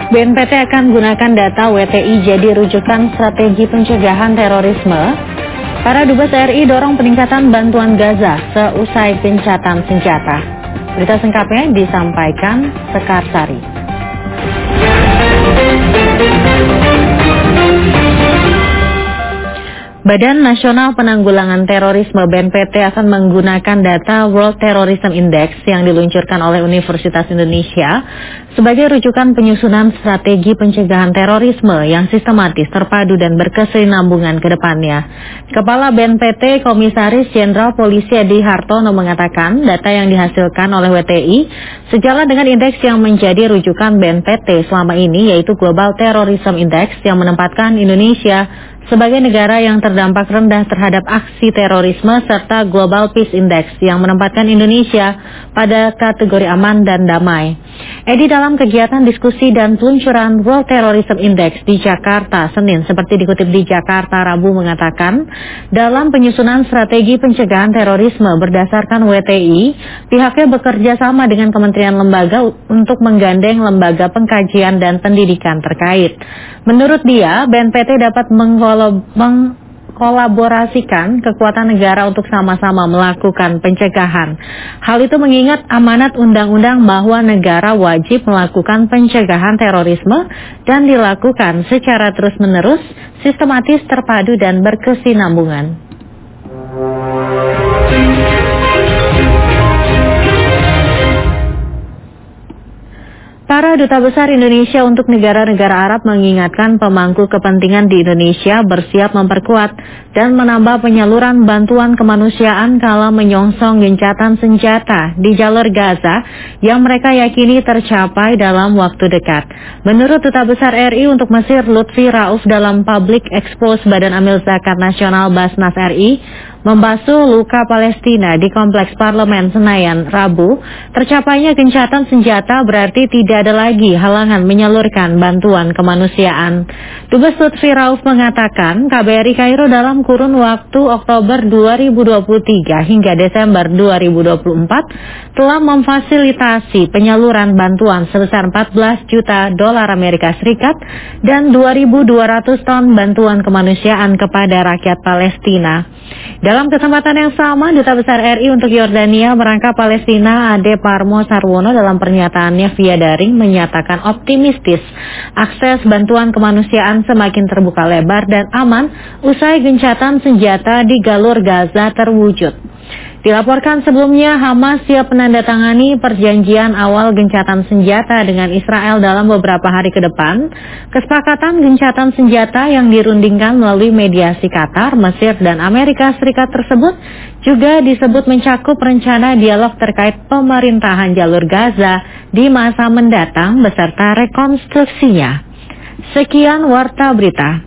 BNPT akan gunakan data WTI jadi rujukan strategi pencegahan terorisme. Para Dubes RI dorong peningkatan bantuan Gaza seusai gencatan senjata. Berita singkatnya disampaikan Sekar Sari. Badan Nasional Penanggulangan Terorisme BNPT akan menggunakan data World Terrorism Index yang diluncurkan oleh Universitas Indonesia sebagai rujukan penyusunan strategi pencegahan terorisme yang sistematis, terpadu, dan berkesinambungan ke depannya. Kepala BNPT Komisaris Jenderal Polisi Edi Hartono mengatakan data yang dihasilkan oleh WTI sejalan dengan indeks yang menjadi rujukan BNPT selama ini, yaitu Global Terrorism Index yang menempatkan Indonesia sebagai negara yang terdampak rendah terhadap aksi terorisme, serta Global Peace Index yang menempatkan Indonesia pada kategori aman dan damai. Edi dalam kegiatan diskusi dan peluncuran World Terrorism Index di Jakarta Senin, seperti dikutip di Jakarta Rabu, mengatakan dalam penyusunan strategi pencegahan terorisme berdasarkan WTI, pihaknya bekerja sama dengan kementerian lembaga untuk menggandeng lembaga pengkajian dan pendidikan terkait. Menurut dia, BNPT dapat mengkolaborasikan kekuatan negara untuk sama-sama melakukan pencegahan. Hal itu mengingat amanat undang-undang bahwa negara wajib melakukan pencegahan terorisme dan dilakukan secara terus-menerus, sistematis, terpadu, dan berkesinambungan. Para duta besar Indonesia untuk negara-negara Arab mengingatkan pemangku kepentingan di Indonesia bersiap memperkuat dan menambah penyaluran bantuan kemanusiaan kala menyongsong gencatan senjata di jalur Gaza yang mereka yakini tercapai dalam waktu dekat. Menurut Duta Besar RI untuk Mesir Lutfi Rauf dalam Public Expose Badan Amil Zakat Nasional Basnas RI, membasuh luka Palestina di Kompleks Parlemen Senayan Rabu, tercapainya gencatan senjata berarti tidak ada lagi halangan menyalurkan bantuan kemanusiaan. Dubes Lutfi Rauf mengatakan KBRI Kairo dalam kurun waktu Oktober 2023 hingga Desember 2024 telah memfasilitasi penyaluran bantuan sebesar 14 juta dolar Amerika Serikat dan 2.200 ton bantuan kemanusiaan kepada rakyat Palestina. Dalam kesempatan yang sama, Duta Besar RI untuk Yordania merangkap Palestina Ade Parmo Sarwono dalam pernyataannya via daring menyatakan optimistis akses bantuan kemanusiaan semakin terbuka lebar dan aman usai gencatan senjata di jalur Gaza terwujud. Dilaporkan sebelumnya, Hamas siap menandatangani perjanjian awal gencatan senjata dengan Israel dalam beberapa hari ke depan. Kesepakatan gencatan senjata yang dirundingkan melalui mediasi Qatar, Mesir, dan Amerika Serikat tersebut juga disebut mencakup rencana dialog terkait pemerintahan jalur Gaza di masa mendatang beserta rekonstruksinya. Sekian Warta Berita.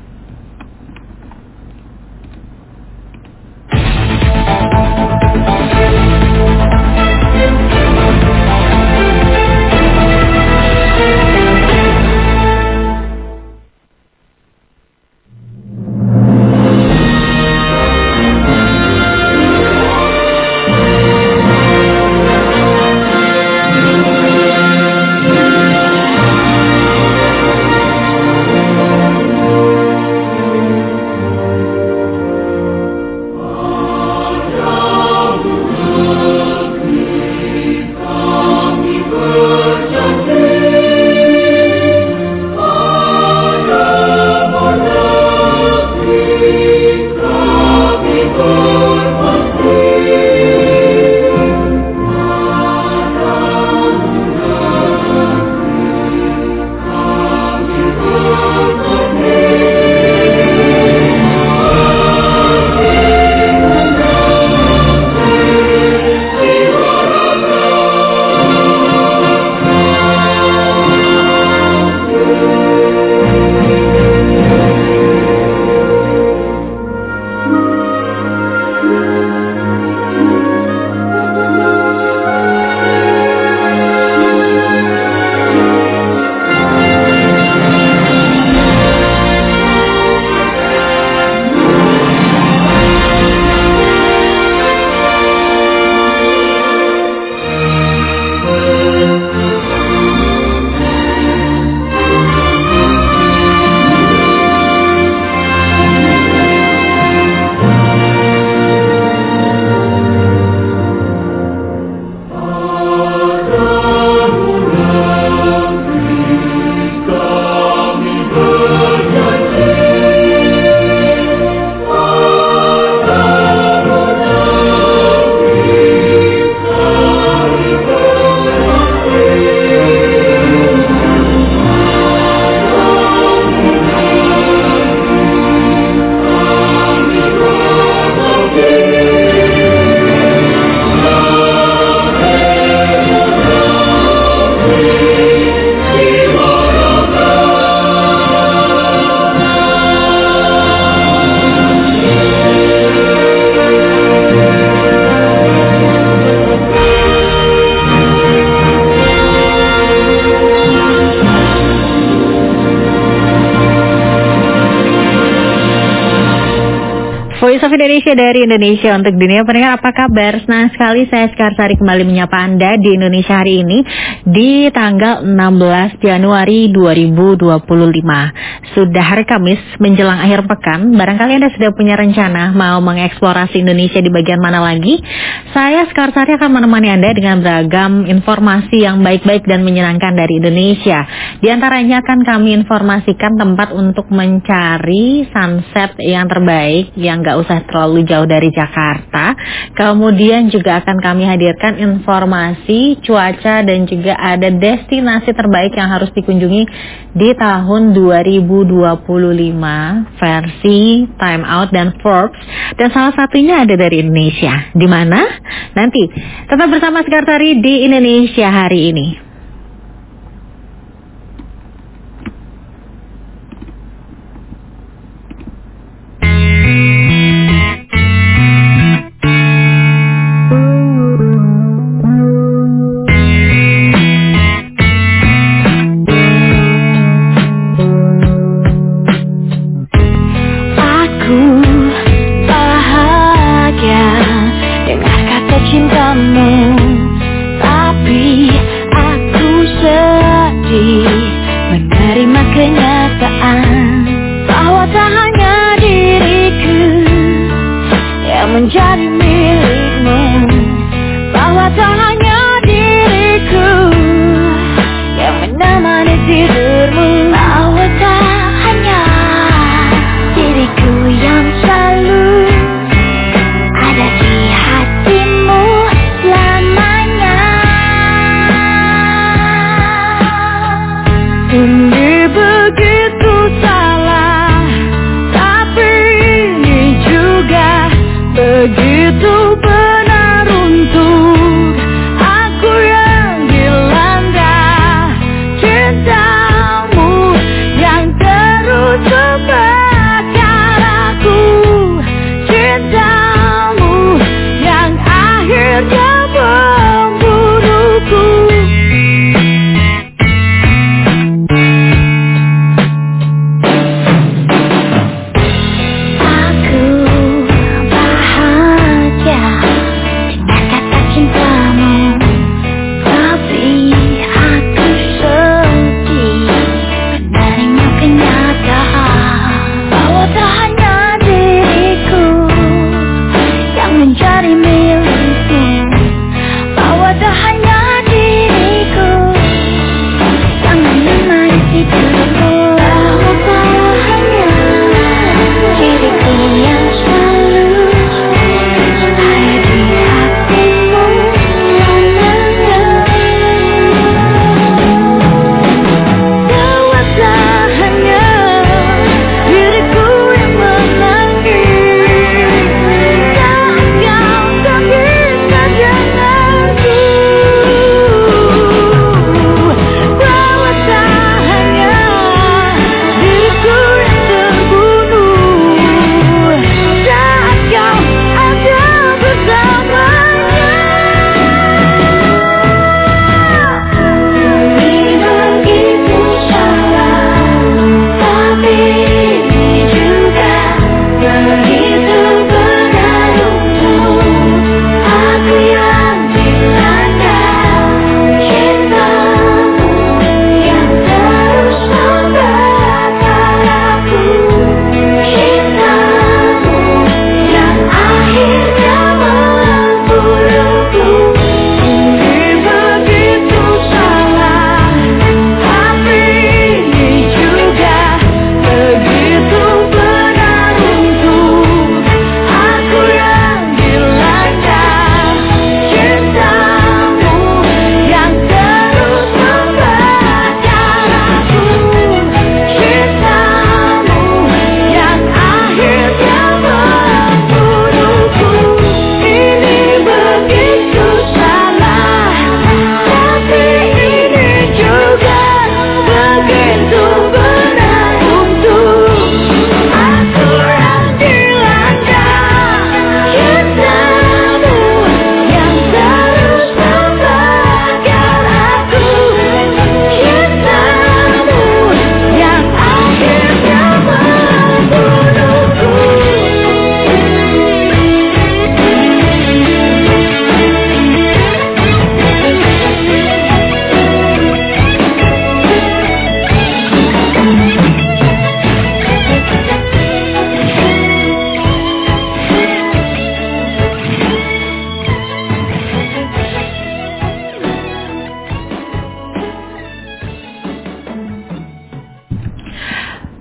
Voice of Indonesia dari Indonesia untuk dunia. Pendengar, apa kabar? Senang sekali saya Sekarsari kembali menyapa Anda di Indonesia hari ini di tanggal 16 Januari 2025. Sudah hari Kamis menjelang akhir pekan. Barangkali Anda sudah punya rencana mau mengeksplorasi Indonesia di bagian mana lagi? Saya Sekarsari akan menemani Anda dengan beragam informasi yang baik-baik dan menyenangkan dari Indonesia. Di antaranya akan kami informasikan tempat untuk mencari sunset yang terbaik yang gak usah terlalu jauh dari Jakarta. Kemudian juga akan kami hadirkan informasi cuaca dan juga ada destinasi terbaik yang harus dikunjungi di tahun 2025 versi Time Out dan Forbes, dan salah satunya ada dari Indonesia. Di mana? Nanti tetap bersama Sekarsari di Indonesia hari ini. Cintamu, tapi aku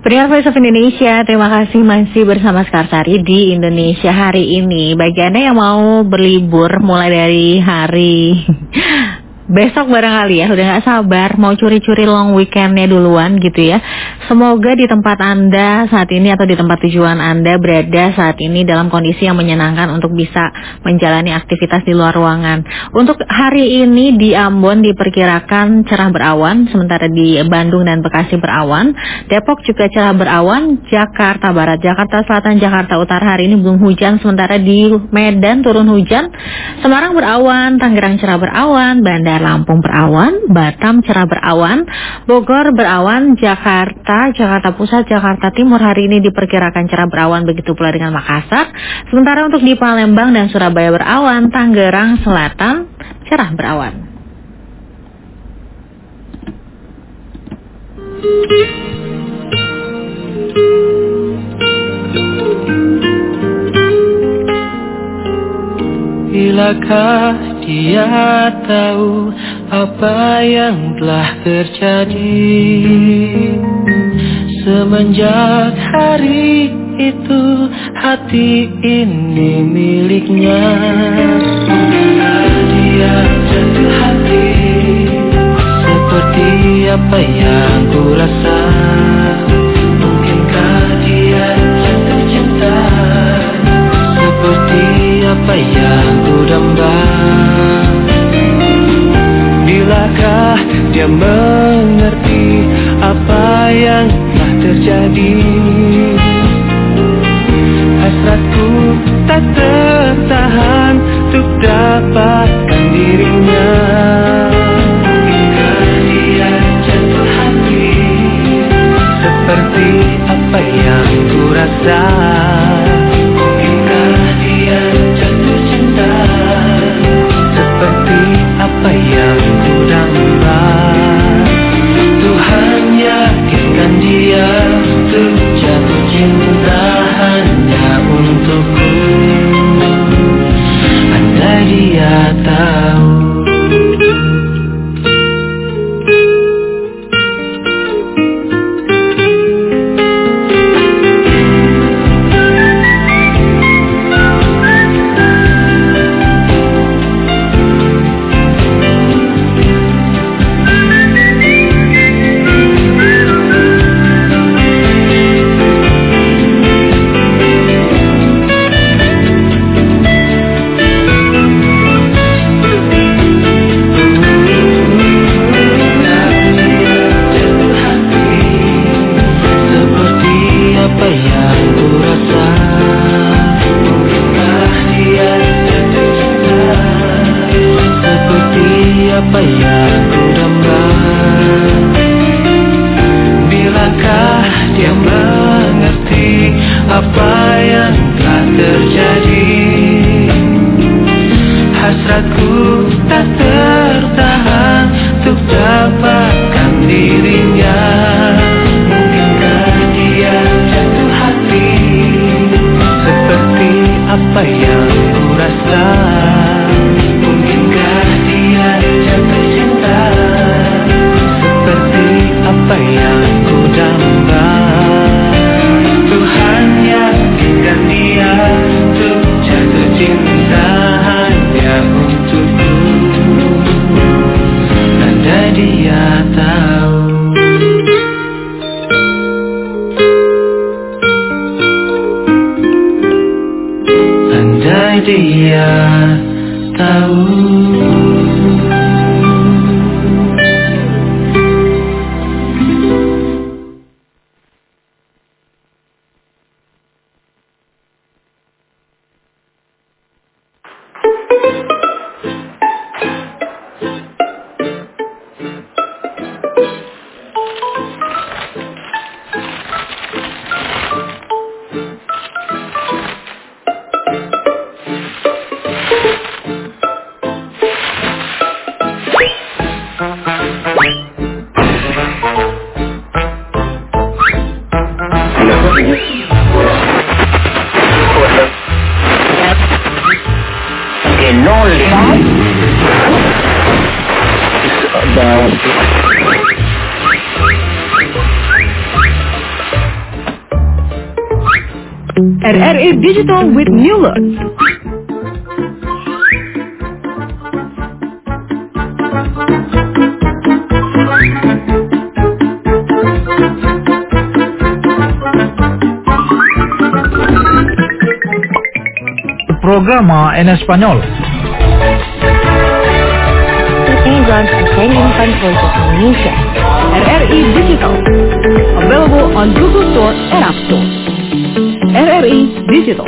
Pendengar Voice of Indonesia, terima kasih masih bersama Skarsari di Indonesia hari ini. Bagi Anda yang mau berlibur mulai dari hari besok barangkali ya, udah gak sabar mau curi-curi long weekendnya duluan gitu ya. Semoga di tempat Anda saat ini atau di tempat tujuan Anda berada saat ini dalam kondisi yang menyenangkan untuk bisa menjalani aktivitas di luar ruangan. Untuk hari ini di Ambon diperkirakan cerah berawan, sementara di Bandung dan Bekasi berawan. Depok juga cerah berawan, Jakarta Barat, Jakarta Selatan, Jakarta Utara hari ini belum hujan, sementara di Medan turun hujan. Semarang berawan, Tangerang cerah berawan, Bandar Lampung berawan, Batam cerah berawan, Bogor berawan, Jakarta Pusat, Jakarta Timur hari ini diperkirakan cerah berawan, begitu pula dengan Makassar. Sementara untuk di Palembang dan Surabaya berawan, Tangerang Selatan cerah berawan. Bilakah dia tahu apa yang telah terjadi semenjak hari itu hati ini miliknya. Dia jatuh hati seperti apa yang ku rasa. Mungkinkah dia jatuh cinta seperti apa yang ku damba. Bilakah dia mengerti apa yang telah terjadi. Hasratku tak tertahan untuk dapatkan dirinya. Mungkinkah dia jatuh hati seperti apa yang ku rasa. Mungkinkah dia jatuh cinta seperti apa yang ku damba. Tuhan yakinkan dia untuk jatuh cinta hanya untukku. Andai dia tahu. RRI Digital with New Look. Programa en español. Indonesia. RRI Digital. Available on Google Store and App Store. RRI Digital.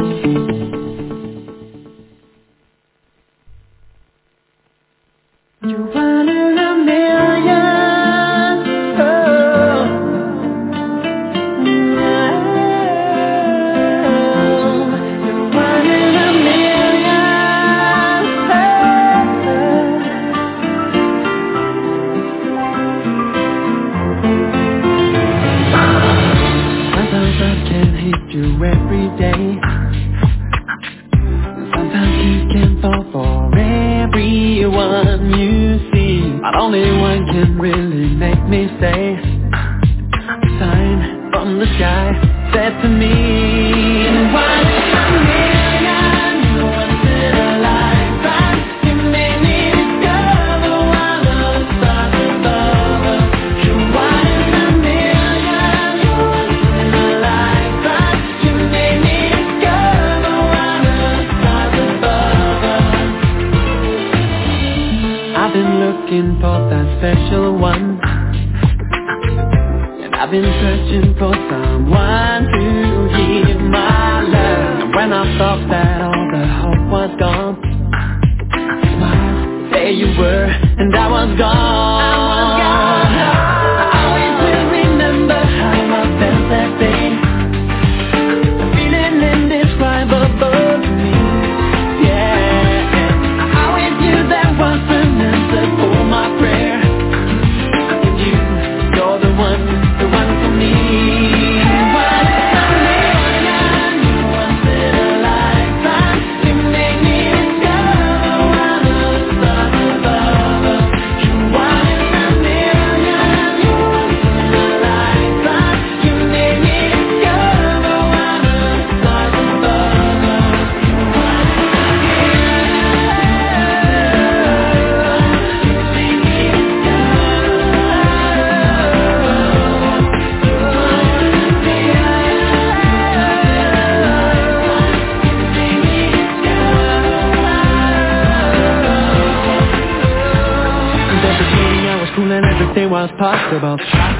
Possible.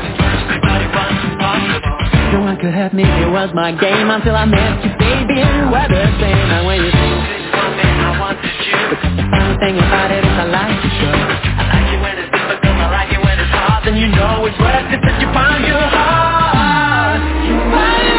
No one could have me, it was my game until I met you, baby, and we're the same. And when you think this one, man, I wanted you. Because the funny thing about it is I like you, sure. I like you when it's difficult, I like it when it's hard. Then you know it's worth it that you found your heart. You want it.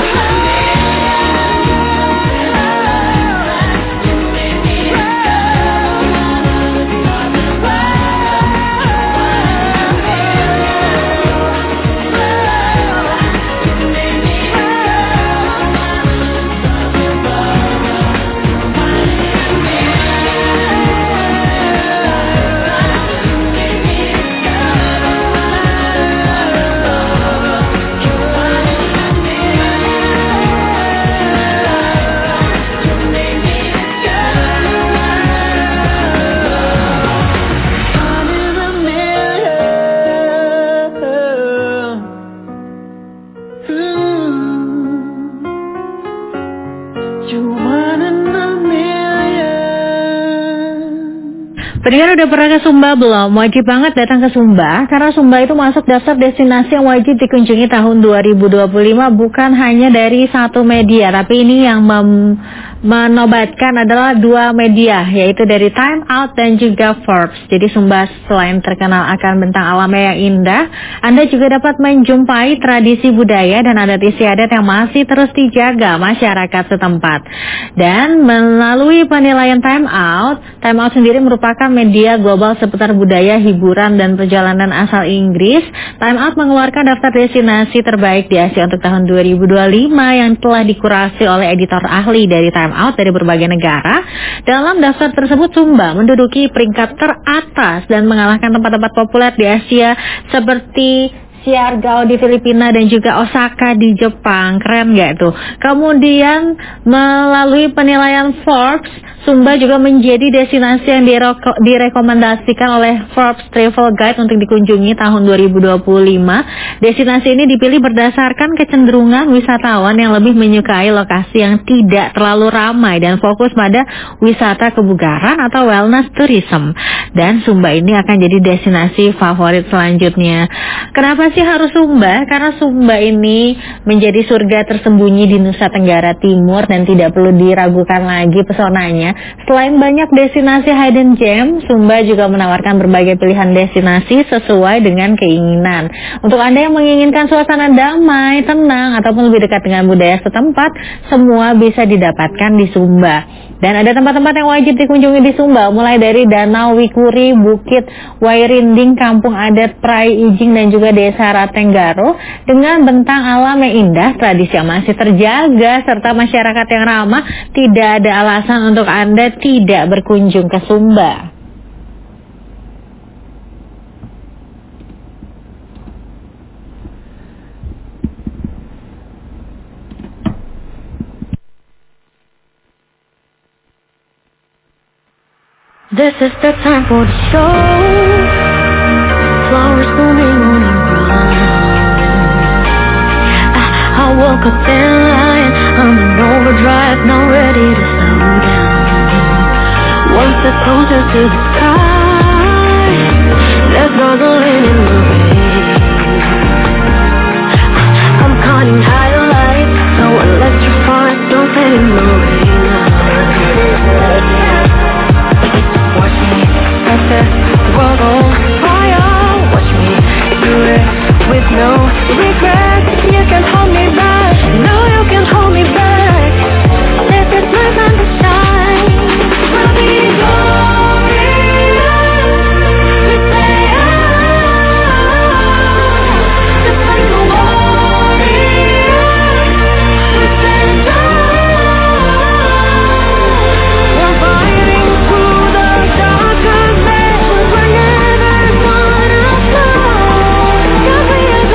Pendengar udah pernah ke Sumba belum? Wajib banget datang ke Sumba, karena Sumba itu masuk daftar destinasi yang wajib dikunjungi tahun 2025, bukan hanya dari satu media, tapi ini yang menobatkan adalah dua media, yaitu dari Time Out dan juga Forbes. Jadi Sumba selain terkenal akan bentang alamnya yang indah, Anda juga dapat menjumpai tradisi budaya dan adat istiadat yang masih terus dijaga masyarakat setempat. Dan melalui penilaian Time Out sendiri merupakan media global seputar budaya, hiburan, dan perjalanan asal Inggris. Time Out mengeluarkan daftar destinasi terbaik di Asia untuk tahun 2025 yang telah dikurasi oleh editor ahli dari Time Out dari berbagai negara. Dalam daftar tersebut, Sumba menduduki peringkat teratas dan mengalahkan tempat-tempat populer di Asia seperti Siargao di Filipina dan juga Osaka di Jepang. Keren nggak tuh? Kemudian melalui penilaian Forbes, Sumba juga menjadi destinasi yang direkomendasikan oleh Forbes Travel Guide untuk dikunjungi tahun 2025. Destinasi ini dipilih berdasarkan kecenderungan wisatawan yang lebih menyukai lokasi yang tidak terlalu ramai dan fokus pada wisata kebugaran atau wellness tourism. Dan Sumba ini akan jadi destinasi favorit selanjutnya. Kenapa sih harus Sumba? Karena Sumba ini menjadi surga tersembunyi di Nusa Tenggara Timur dan tidak perlu diragukan lagi pesonanya. Selain banyak destinasi hidden gem, Sumba juga menawarkan berbagai pilihan destinasi sesuai dengan keinginan. Untuk Anda yang menginginkan suasana damai, tenang, ataupun lebih dekat dengan budaya setempat, semua bisa didapatkan di Sumba. Dan ada tempat-tempat yang wajib dikunjungi di Sumba, mulai dari Danau Wikuri, Bukit Wairinding, Kampung Adat Prai Ijing, dan juga Desa Ratenggaro dengan bentang alam yang indah, tradisi yang masih terjaga, serta masyarakat yang ramah. Tidak ada alasan untuk Anda tidak berkunjung ke Sumba. This is the time for the show. Flowers blooming on the ground. I woke up in line. I'm in overdrive, now ready to slow down. One step closer to the sky. There's snorkeling in the rain. I'm caught in highlights, so electrified, don't fade in the rain. Watch me set this world on fire. Watch me do it with no regrets. You can hold me back, no you can hold me back. This is my time to shine. We'll be glorious. We say just like a warrior. We stand strong. We're fighting through the darkest days. We're never gonna fall. 'Cause we are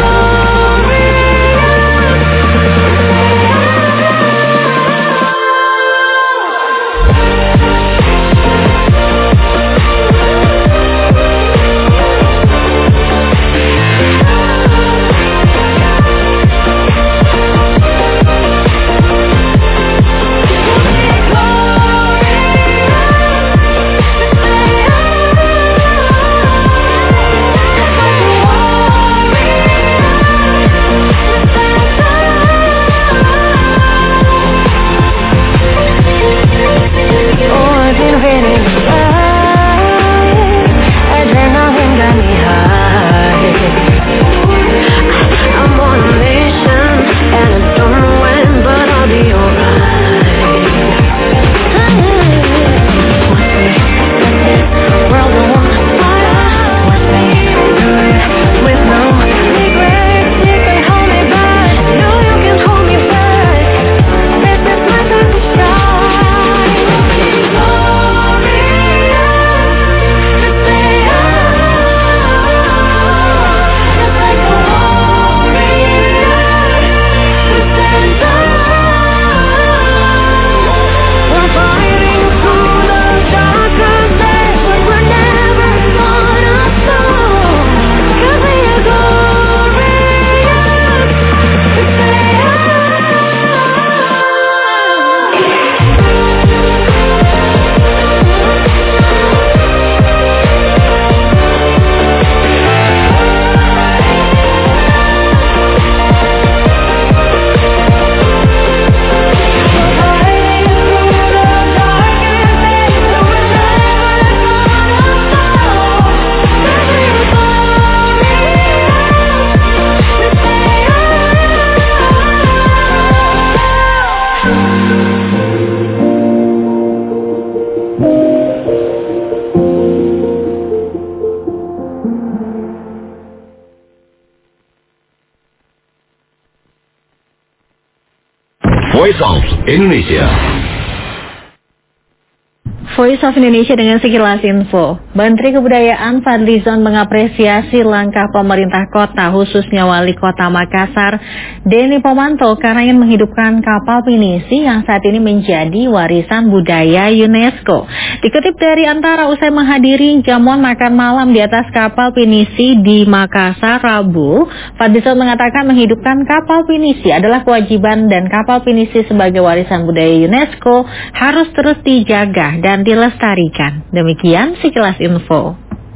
Voice of Indonesia. Voice of Indonesia dengan sekilas info. Menteri Kebudayaan Fadlizon mengapresiasi langkah pemerintah kota, khususnya Wali Kota Makassar, Denny Pomanto, karena ingin menghidupkan kapal pinisi yang saat ini menjadi warisan budaya UNESCO. Dikutip dari Antara, usai menghadiri jamuan makan malam di atas kapal pinisi di Makassar Rabu, Fadlizon mengatakan menghidupkan kapal pinisi adalah kewajiban dan kapal pinisi sebagai warisan budaya UNESCO harus terus dijaga dan dilestarikan. Demikian sekilas info.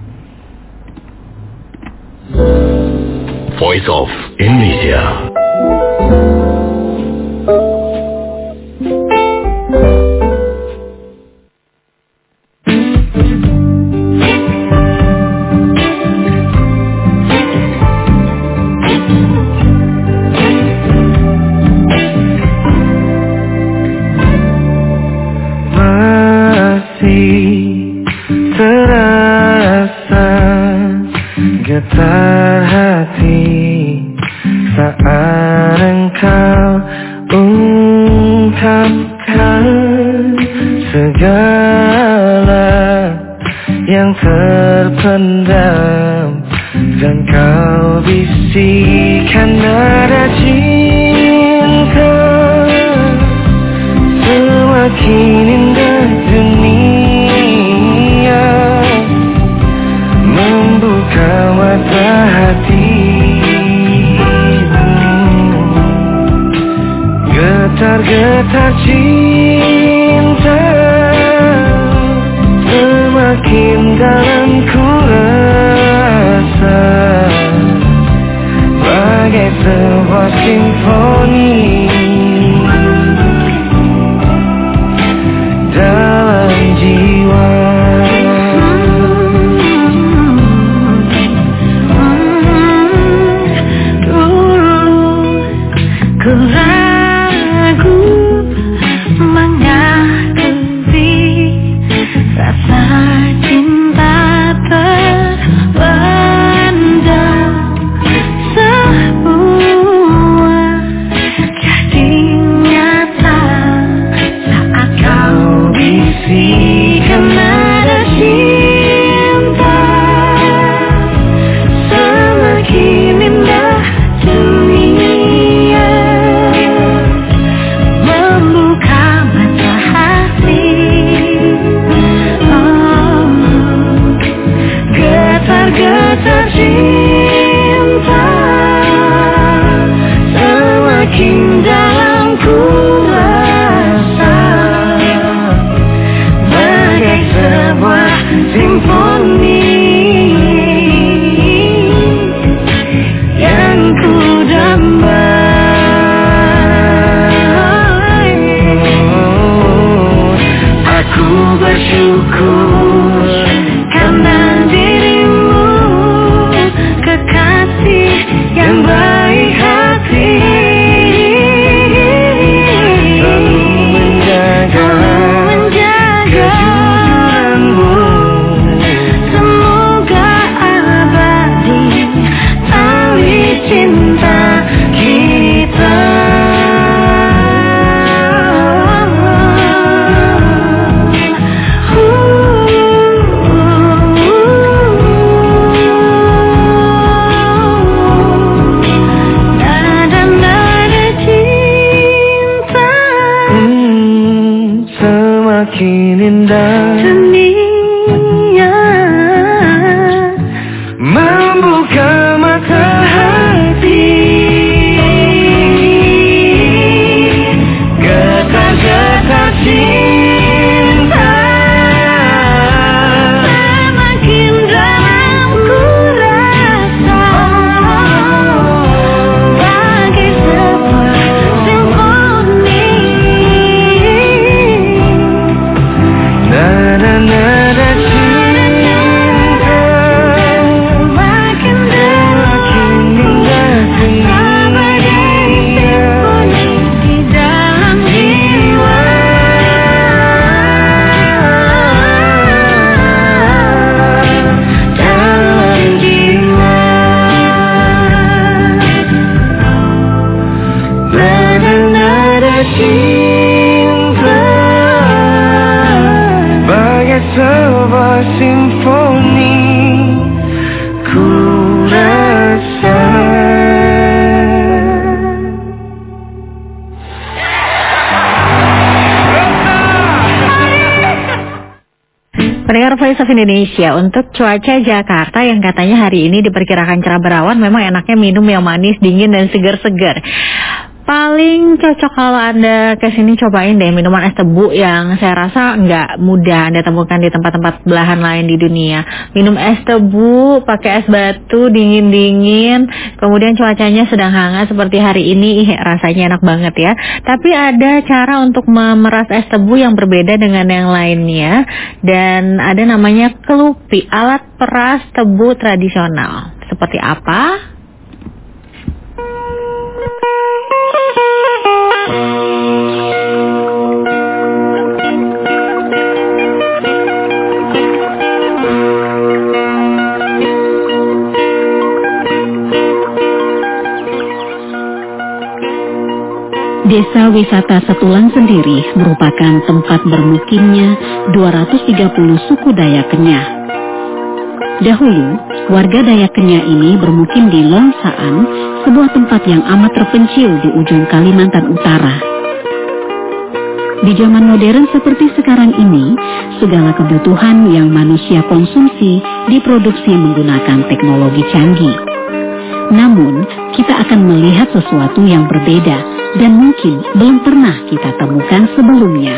Voice of Indonesia. Terasa getar hati saat engkau ungkapkan segala yang terpendam, dan kau bisikan nada cinta. Semakin indah dunia membuka mata hatimu, getar-getar cinta semakin dalam ku rasa, bagai sebuah simfoni dalam jiwa. Ku ragu mengakui rasa cinta terpendam, semua jadi nyata saat kau bisikan nada cinta. Semakin indah dunia membuka mata hati, getar-getar cinta semakin dalam ku rasa, bagai sebuah simfoni yang ku damai. Aku bersyukur karena dirimu, kekasih yang baik hati, Selalu menjaga kejujuranmu. semoga abadi tali cinta kita. Nada-nada cinta Semakin indah dunia membuka mata hati, getar-getar cinta semakin dalam ku rasa, bagai sebuah simfoni. nada-nada cinta Makin dalam indah sebagai simfoni di dalam jiwa. Dalam jiwa. nada-nada cinta. sebuah simfoni ku rasa. Pendengar Voice of Indonesia, untuk cuaca Jakarta yang katanya hari ini diperkirakan cerah berawan, memang enaknya minum yang manis, dingin, dan segar-segar. Paling cocok kalau Anda kesini cobain deh minuman es tebu yang saya rasa nggak mudah Anda temukan di tempat-tempat belahan lain di dunia. Minum es tebu pakai es batu dingin-dingin, kemudian cuacanya sedang hangat seperti hari ini, rasanya enak banget ya. Tapi ada cara untuk memeras es tebu yang berbeda dengan yang lainnya, dan ada namanya kelupi, alat peras tebu tradisional. Seperti apa? Desa wisata Setulang sendiri merupakan tempat bermukimnya 230 suku Dayak Kenyah. Dahulu, warga Dayak Kenyah ini bermukim di Longsaan, sebuah tempat yang amat terpencil di ujung Kalimantan Utara. Di zaman modern seperti sekarang ini, segala kebutuhan yang manusia konsumsi diproduksi menggunakan teknologi canggih. Namun, kita akan melihat sesuatu yang berbeda dan mungkin belum pernah kita temukan sebelumnya.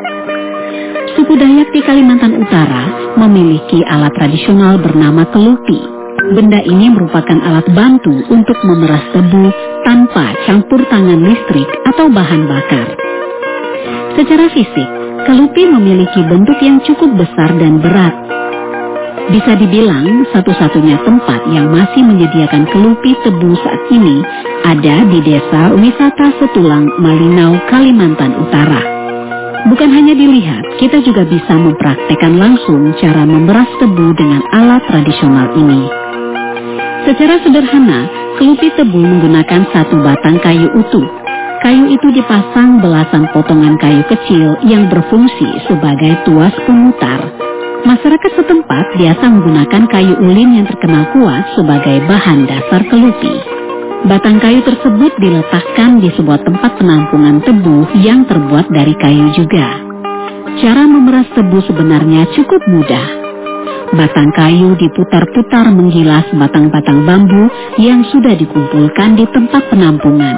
Suku Dayak di Kalimantan Utara memiliki alat tradisional bernama kelupi. Benda ini merupakan alat bantu untuk memeras tebu tanpa campur tangan listrik atau bahan bakar. Secara fisik, kelupi memiliki bentuk yang cukup besar dan berat. Bisa dibilang satu-satunya tempat yang masih menyediakan kelupi tebu saat ini ada di Desa Wisata Setulang, Malinau, Kalimantan Utara. Bukan hanya dilihat, kita juga bisa mempraktekkan langsung cara memeras tebu dengan alat tradisional ini. Secara sederhana, kelupi tebu menggunakan satu batang kayu utuh. Kayu itu dipasang belasan potongan kayu kecil yang berfungsi sebagai tuas pemutar. Masyarakat setempat biasa menggunakan kayu ulin yang terkenal kuat sebagai bahan dasar kelupi. Batang kayu tersebut diletakkan di sebuah tempat penampungan tebu yang terbuat dari kayu juga. Cara memeras tebu sebenarnya cukup mudah. Batang kayu diputar-putar menggilas batang-batang bambu yang sudah dikumpulkan di tempat penampungan.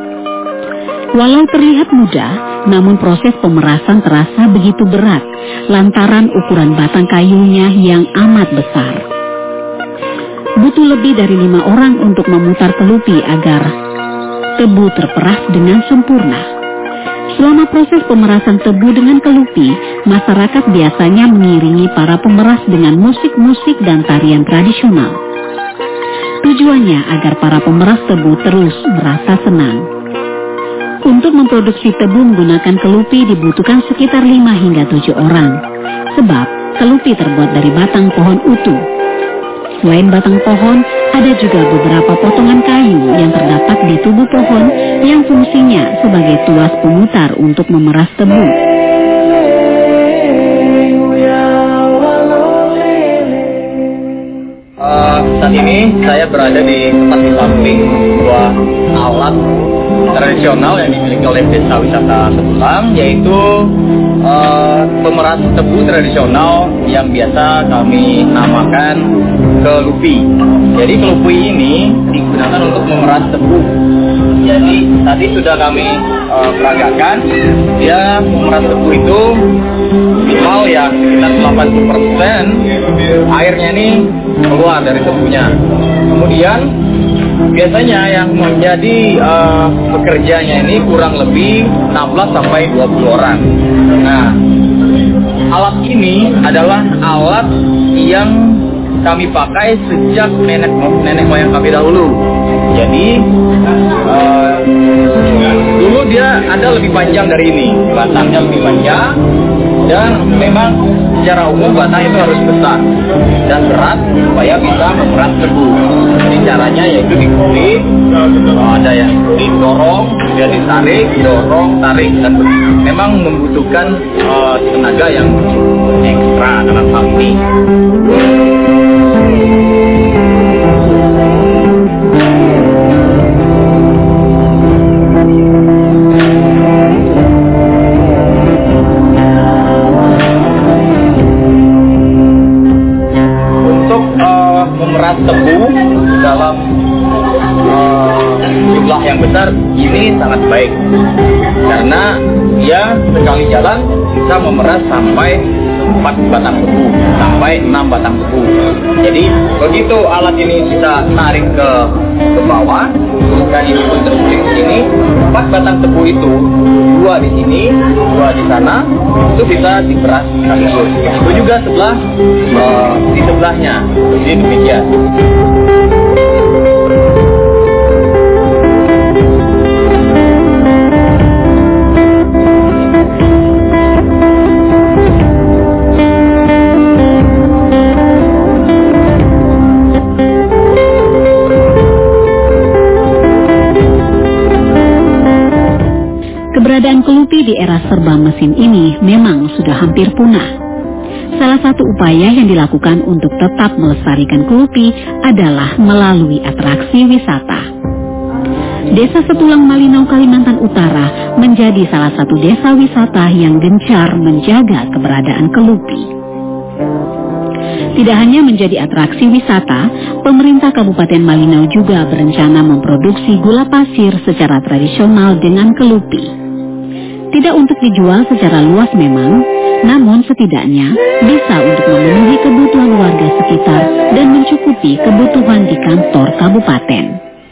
Walau terlihat mudah, namun proses pemerasan terasa begitu berat lantaran ukuran batang kayunya yang amat besar. Butuh lebih dari 5 orang untuk memutar kelupi agar tebu terperas dengan sempurna. Selama proses pemerasan tebu dengan kelupi, masyarakat biasanya mengiringi para pemeras dengan musik-musik dan tarian tradisional. Tujuannya agar para pemeras tebu terus merasa senang. Untuk memproduksi tebu menggunakan kelupi dibutuhkan sekitar 5 hingga 7 orang, sebab kelupi terbuat dari batang pohon utuh. Selain batang pohon, ada juga beberapa potongan kayu yang terdapat di tubuh pohon yang fungsinya sebagai tuas pemutar untuk memeras tebu. Saat ini saya berada di tempat di samping sebuah alat tradisional yang dimiliki oleh Desa Wisata Setulang, yaitu pemeras tebu tradisional yang biasa kami namakan kelupi. Jadi kelupi ini digunakan untuk memeras tebu. Jadi tadi sudah kami peragakan, dia memeras tebu itu minimal ya sekitar 80% airnya ini keluar dari tebunya. Kemudian biasanya yang menjadi pekerjanya ini kurang lebih 16 sampai 20 orang. Nah, alat ini adalah alat yang kami pakai sejak nenek moyang kami dahulu. Jadi dulu dia ada lebih panjang dari ini, batangnya lebih panjang, dan memang secara umum batang itu harus besar dan berat supaya bisa memeras tebu. Jadi caranya yaitu dikulik, ada yang didorong, dia ditarik, dorong, tarik, dan memang membutuhkan tenaga yang ekstra. kontra dalam hal ini. Untuk memeras tebu dalam jumlah yang besar ini sangat baik karena dia sekali jalan bisa memeras sampai 4 batang tebu sampai 6 batang tebu. Jadi begitu alat ini bisa tarik ke bawah dan ini pun terguling ke sini, 4 batang tebu itu 2 di sini, 2 di sana itu bisa diperas sekaligus. Itu juga di sebelahnya. Jadi demikian. Keberadaan kelupi di era serba mesin ini memang sudah hampir punah. Salah satu upaya yang dilakukan untuk tetap melestarikan kelupi adalah melalui atraksi wisata. Desa Setulang Malinau, Kalimantan Utara menjadi salah satu desa wisata yang gencar menjaga keberadaan kelupi. Tidak hanya menjadi atraksi wisata, pemerintah Kabupaten Malinau juga berencana memproduksi gula pasir secara tradisional dengan kelupi. Tidak untuk dijual secara luas memang, namun setidaknya bisa untuk memenuhi kebutuhan warga sekitar dan mencukupi kebutuhan di kantor kabupaten.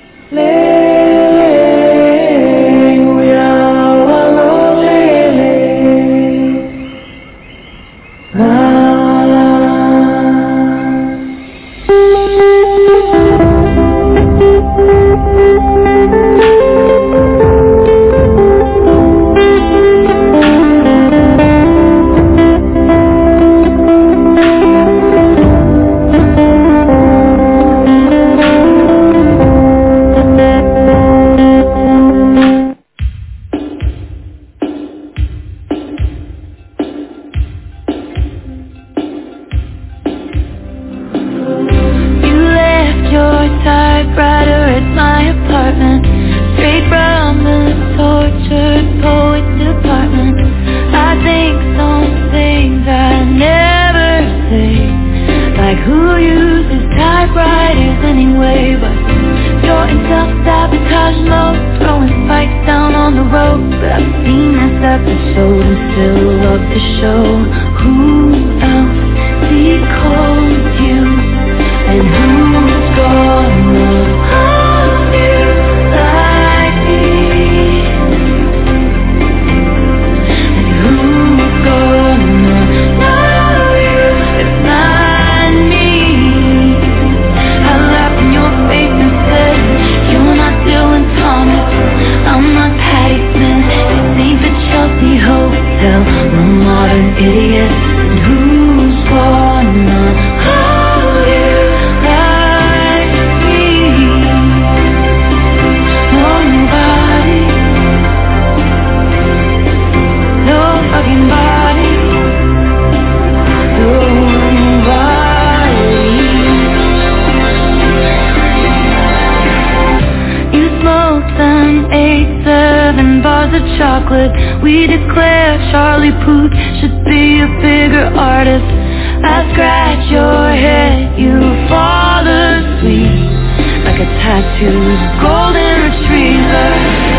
We declare Charlie Puth should be a bigger artist. I scratch your head, you fall asleep like a tattooed golden retriever.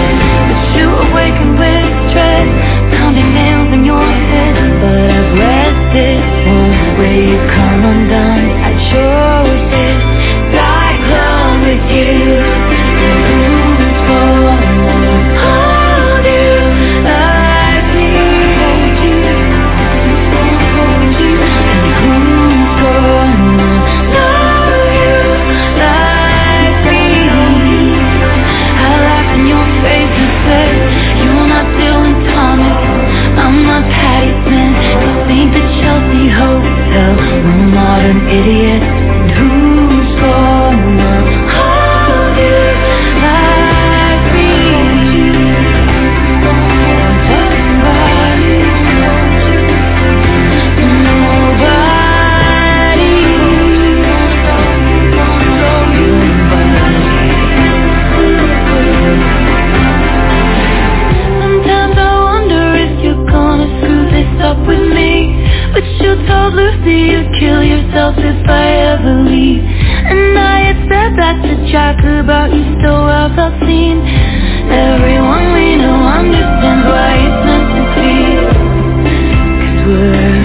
But you awaken with dread, pounding nails in your head. But I've read this one where you come undone. I chose this cyclone with you. Maybe you'd kill yourself if I ever leave. And I had said that to Jack about you so well felt seen. Everyone we know understands why it's meant to be. 'Cause we're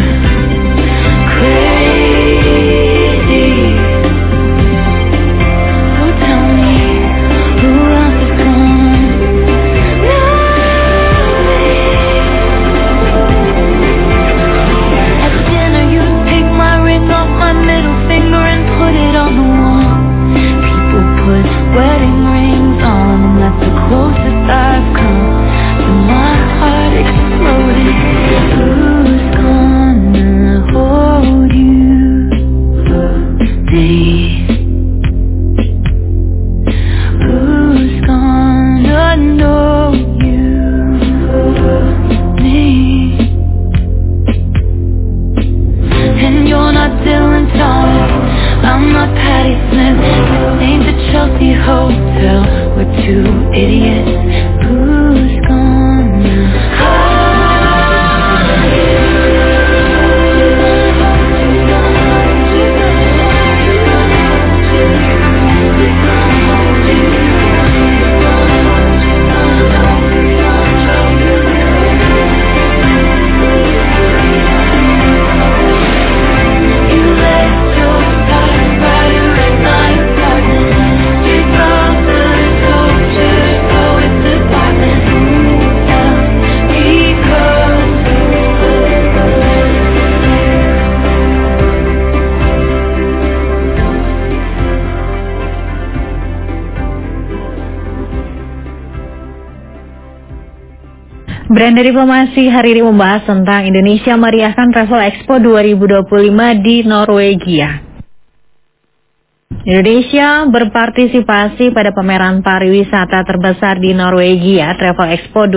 crazy. So tell me, who else is gone? At dinner you take my ring off my middle finger and put it on the wall. People put wedding rings on, and that's the closest I've come to my heart exploding. Who's gonna hold you today? Who's gonna know you? Me. And you're not Dylan Thomas, I'm not Patti Smith. This ain't the Chelsea Hotel, we're two idiots. Who's gonna hold you? You left your typewriter in my apartment. You brought the soldiers to its department. Who else? Because Brand Diplomasi hari ini membahas tentang Indonesia meriahkan Travel Expo 2025 di Norwegia. Indonesia berpartisipasi pada pameran pariwisata terbesar di Norwegia, Travel Expo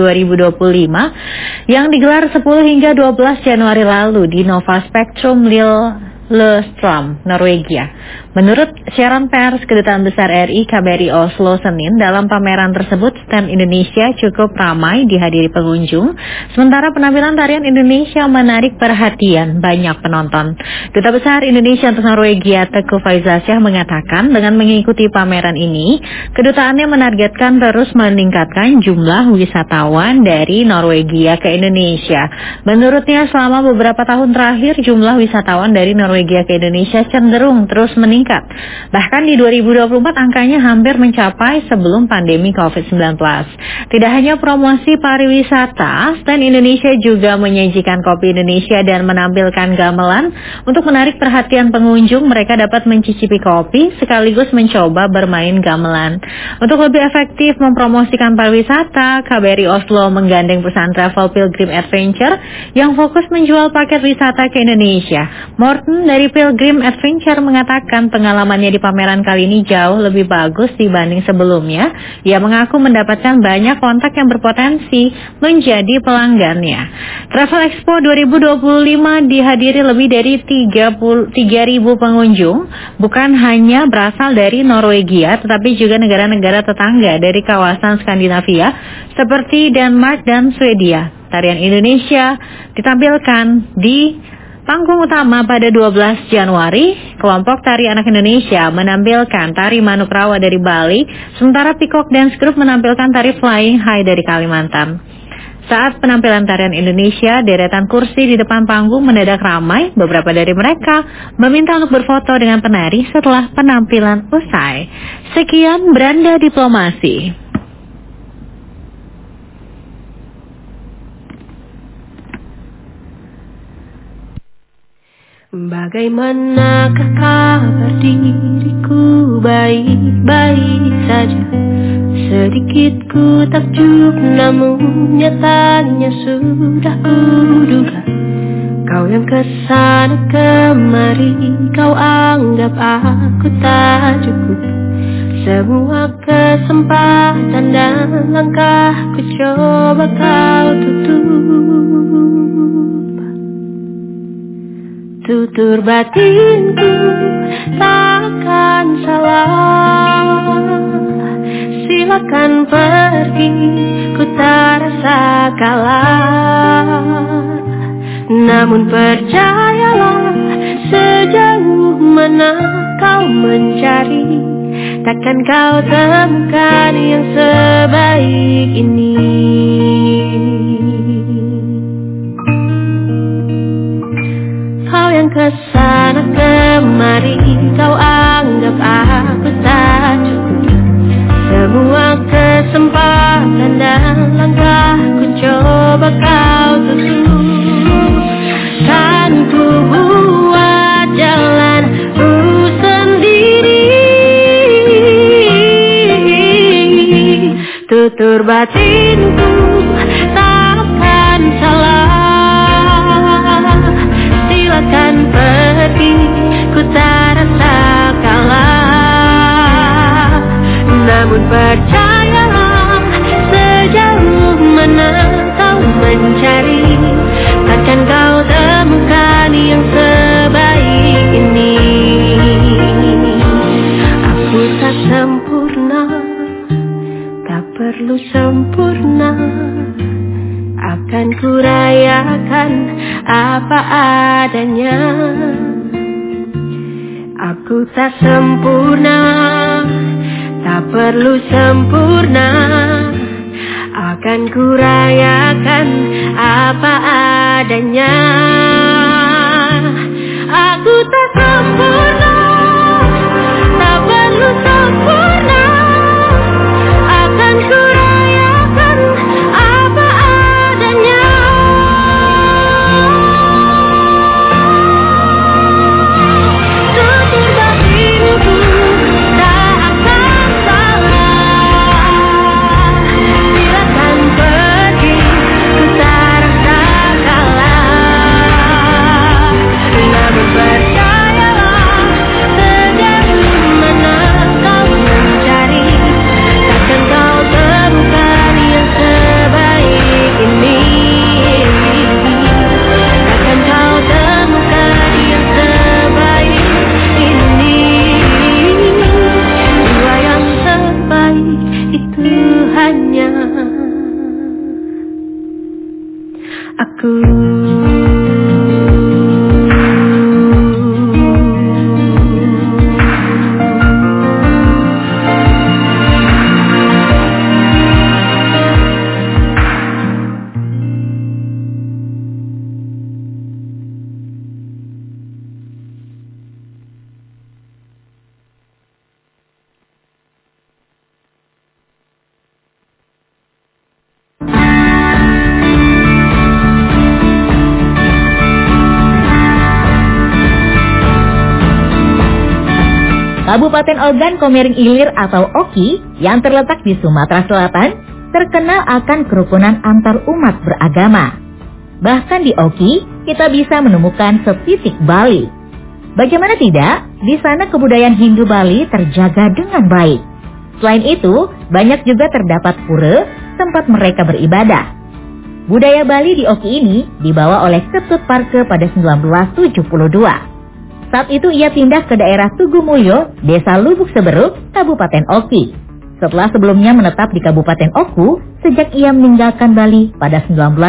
2025, yang digelar 10 hingga 12 Januari lalu di Nova Spektrum Lillestrøm, Norwegia. Menurut siaran pers Kedutaan Besar RI KBRI Oslo Senin, dalam pameran tersebut stand Indonesia cukup ramai dihadiri pengunjung, sementara penampilan tarian Indonesia menarik perhatian banyak penonton. Duta Besar Indonesia untuk Norwegia Teguh Faizasyah mengatakan dengan mengikuti pameran ini, kedutaannya menargetkan terus meningkatkan jumlah wisatawan dari Norwegia ke Indonesia. Menurutnya selama beberapa tahun terakhir jumlah wisatawan dari Norwegia ke Indonesia cenderung terus meningkat. Bahkan di 2024 angkanya hampir mencapai sebelum pandemi COVID-19. Tidak hanya promosi pariwisata, stand Indonesia juga menyajikan kopi Indonesia dan menampilkan gamelan. Untuk menarik perhatian pengunjung, mereka dapat mencicipi kopi sekaligus mencoba bermain gamelan. Untuk lebih efektif mempromosikan pariwisata, KBRI Oslo menggandeng perusahaan travel Pilgrim Adventure yang fokus menjual paket wisata ke Indonesia. Morten dari Pilgrim Adventure mengatakan pengalamannya di pameran kali ini jauh lebih bagus dibanding sebelumnya. Ia mengaku mendapatkan banyak kontak yang berpotensi menjadi pelanggannya. Travel Expo 2025 dihadiri lebih dari 3.000 pengunjung, bukan hanya berasal dari Norwegia, tetapi juga negara-negara tetangga dari kawasan Skandinavia seperti Denmark dan Swedia. Tarian Indonesia ditampilkan di panggung utama pada 12 Januari, kelompok tari anak Indonesia menampilkan tari Manuk Rawa dari Bali, sementara Peacock Dance Group menampilkan tari Flying High dari Kalimantan. Saat penampilan tarian Indonesia, deretan kursi di depan panggung mendadak ramai. Beberapa dari mereka meminta untuk berfoto dengan penari setelah penampilan usai. Sekian Beranda Diplomasi. Bagaimanakah kabar diriku, baik-baik saja. Sedikit ku takjub namun nyatanya sudah kuduga. Kau yang kesana kemari, kau anggap aku tak cukup. Semua kesempatan dan langkah ku coba kau tutup. Tutur batinku takkan salah. Silakan pergi, ku tak rasa kalah. Namun percayalah, mana kau mencari, takkan kau temukan yang sebaik ini. Kau yang kesana kemari, kau anggap aku tak cukup. Semua kesempatan dan langkahku coba kau tutup. Kan ku buat jalanku sendiri, tutur batinku takkan salah. Silakan pergi, ku tak rasa kalah. Namun percayalah, sejauh mana kau mencari, takkan kau temukan yang sebaik ini. Aku tak sempurna, tak perlu sempurna. Akan kurayakan apa adanya. Aku tak sempurna, tak perlu sempurna. Akan kurayakan apa adanya. Aku tak sempurna, tak perlu sempurna. Akan kurayakan apa adanya. Tutur batinku tak akan salah. Silakan pergi, ku tak rasa kalah. Namun percayalah, sejauh mana kau mencari, takkan kau temukan yang sebaik ini. Takkan kau temukan yang sebaik ini. Jiwa yang terbaik itu hanya aku. Kabupaten Ogan Komering Ilir atau Oki yang terletak di Sumatera Selatan terkenal akan kerukunan antar umat beragama. Bahkan di Oki kita bisa menemukan setitik Bali. Bagaimana tidak, di sana kebudayaan Hindu Bali terjaga dengan baik. Selain itu, banyak juga terdapat pura tempat mereka beribadah. Budaya Bali di Oki ini dibawa oleh Ketut Parke pada 1972. Saat itu ia pindah ke daerah Tugu Mulyo, Desa Lubuk Seberuk, Kabupaten Oki. Setelah sebelumnya menetap di Kabupaten Oku sejak ia meninggalkan Bali pada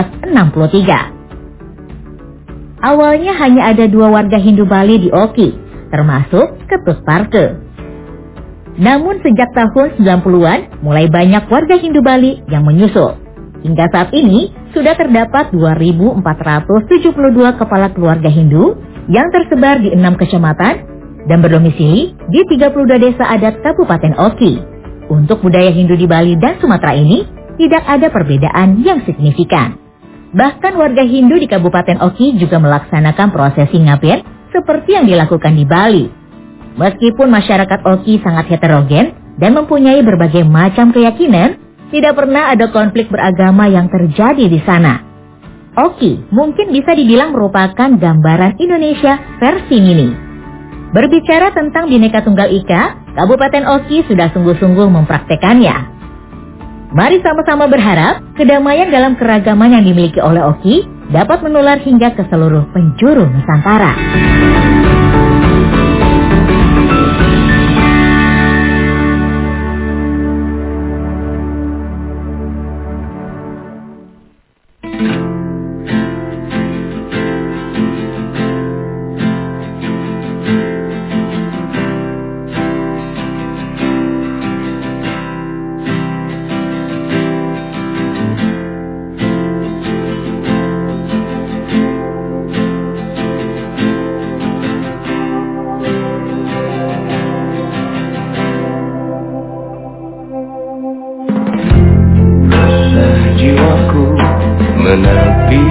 1963. Awalnya hanya ada 2 warga Hindu Bali di Oki, termasuk Ketut Parke. Namun sejak tahun 90-an mulai banyak warga Hindu Bali yang menyusul. Hingga saat ini sudah terdapat 2.472 kepala keluarga Hindu yang tersebar di 6 kecamatan dan berdomisili di 32 desa adat Kabupaten Oki. Untuk budaya Hindu di Bali dan Sumatera ini tidak ada perbedaan yang signifikan. Bahkan warga Hindu di Kabupaten Oki juga melaksanakan prosesi ngaben seperti yang dilakukan di Bali. Meskipun masyarakat Oki sangat heterogen dan mempunyai berbagai macam keyakinan, tidak pernah ada konflik beragama yang terjadi di sana. Oki mungkin bisa dibilang merupakan gambaran Indonesia versi mini. Berbicara tentang Bhinneka Tunggal Ika, Kabupaten Oki sudah sungguh-sungguh mempraktekannya. Mari sama-sama berharap kedamaian dalam keragaman yang dimiliki oleh Oki dapat menular hingga ke seluruh penjuru Nusantara. menepi,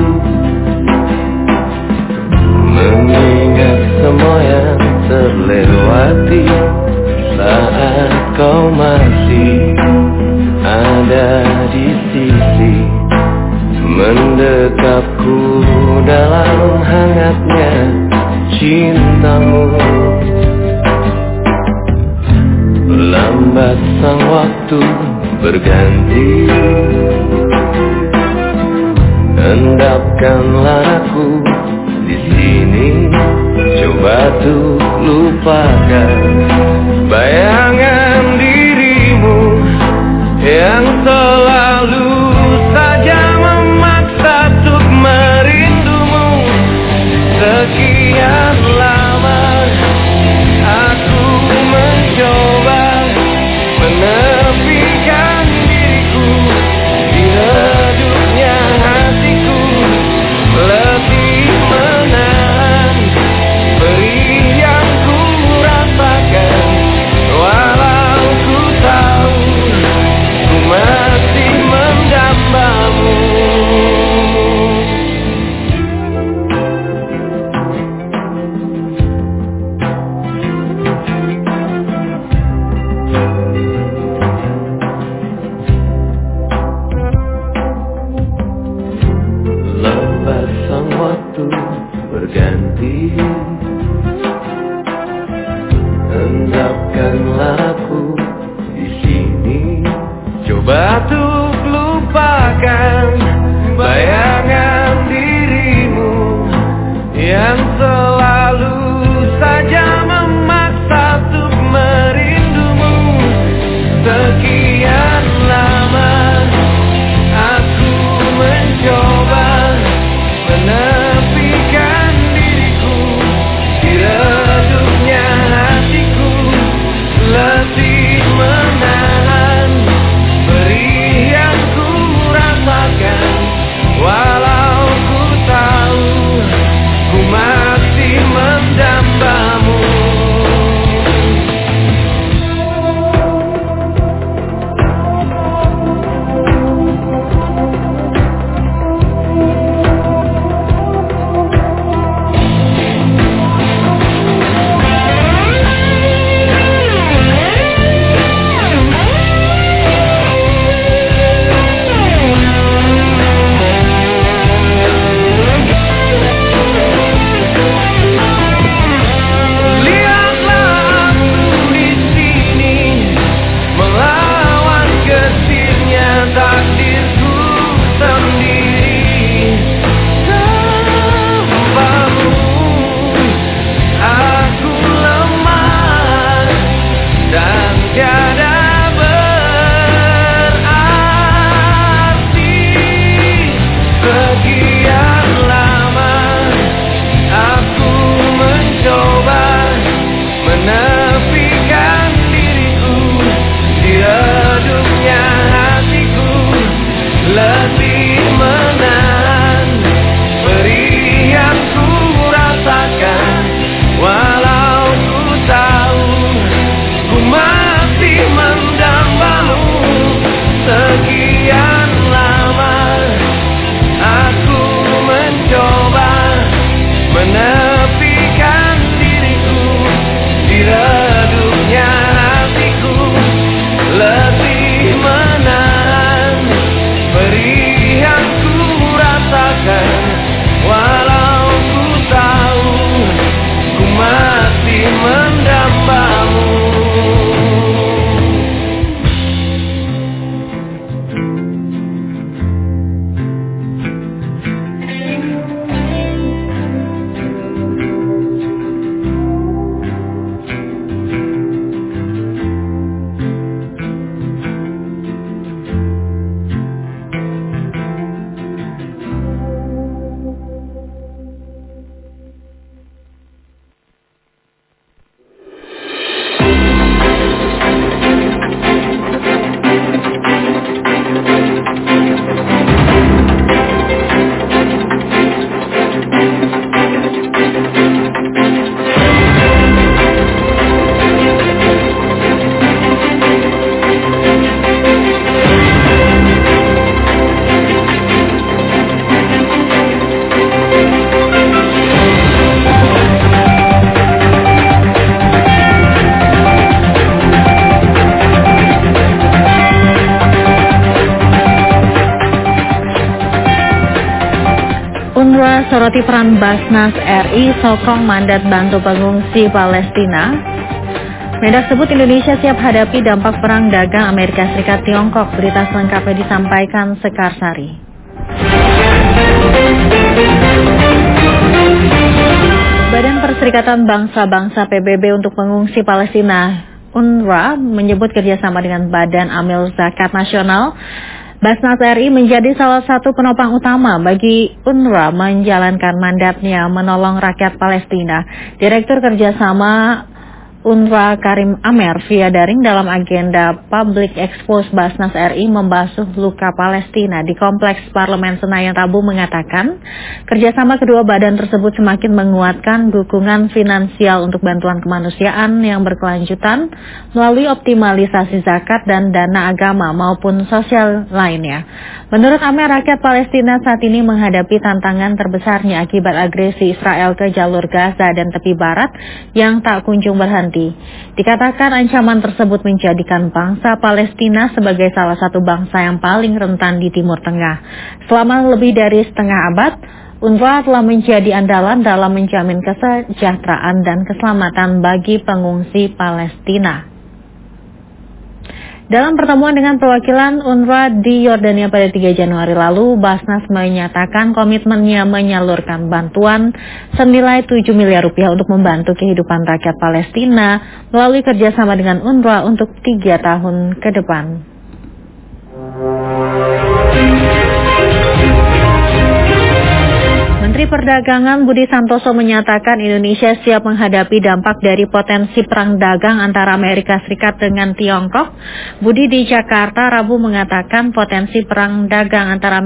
mengingat semua yang terlewati saat kau masih ada di sisi, mendekapku dalam hangatnya cintamu. Lambat sang waktu berganti, endapkanlah aku di sini, coba tuh lupakan bayangan dirimu yang selalu saja memaksa untuk merindumu. Sekian lama aku mencoba menepikan diriku di redupnya hatiku, lebih menahan perih yang ku rasakan, walau ku tahu ku UNRWA soroti peran Basnas RI sokong mandat bantu pengungsi Palestina. Mendak sebut Indonesia siap hadapi dampak perang dagang Amerika Serikat Tiongkok. Berita selengkapnya disampaikan Sekar Sari. Badan Perserikatan Bangsa-Bangsa PBB untuk pengungsi Palestina UNRWA menyebut kerjasama dengan Badan Amil Zakat Nasional Basnas RI menjadi salah satu penopang utama bagi UNRWA menjalankan mandatnya menolong rakyat Palestina. Direktur Kerjasama UNRWA Karim Amer via daring dalam agenda Public Expose Basnas RI membasuh luka Palestina di Kompleks Parlemen Senayan Rabu mengatakan kerjasama kedua badan tersebut semakin menguatkan dukungan finansial untuk bantuan kemanusiaan yang berkelanjutan melalui optimalisasi zakat dan dana agama maupun sosial lainnya. Menurut Amer, rakyat Palestina saat ini menghadapi tantangan terbesarnya akibat agresi Israel ke jalur Gaza dan tepi barat yang tak kunjung berhenti. Dikatakan ancaman tersebut menjadikan bangsa Palestina sebagai salah satu bangsa yang paling rentan di Timur Tengah. Selama lebih dari setengah abad, UNRWA telah menjadi andalan dalam menjamin kesejahteraan dan keselamatan bagi pengungsi Palestina. Dalam pertemuan dengan perwakilan UNRWA di Yordania pada 3 Januari lalu, Basnas menyatakan komitmennya menyalurkan bantuan senilai 7 miliar rupiah untuk membantu kehidupan rakyat Palestina melalui kerjasama dengan UNRWA untuk 3 tahun ke depan. Menteri Perdagangan Budi Santoso menyatakan Indonesia siap menghadapi dampak dari potensi perang dagang antara Amerika Serikat dengan Tiongkok. Budi di Jakarta Rabu mengatakan potensi perang dagang antara